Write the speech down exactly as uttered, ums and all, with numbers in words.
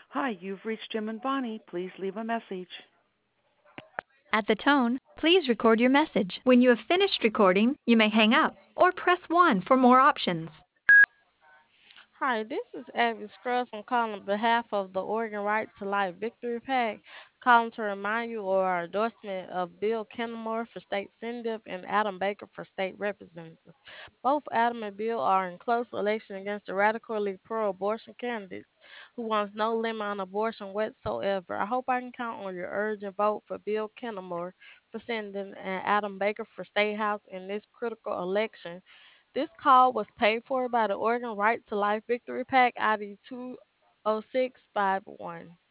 Hi, you've reached Jim and Bonnie. Please leave a message. At the tone, please record your message. When you have finished recording, you may hang up or press one for more options. Hi, this is Abby Scruggs. I'm calling on behalf of the Oregon Right to Life Victory Pack, calling to remind you of our endorsement of Bill Kennemore for State Senator and Adam Baker for State Representative. Both Adam and Bill are in close election against the radically pro-abortion candidates who wants no limit on abortion whatsoever. I hope I can count on your urgent vote for Bill Kennemore for Senator and Adam Baker for State House in this critical election. This call was paid for by the Oregon Right to Life Victory Pack I D two oh six five one.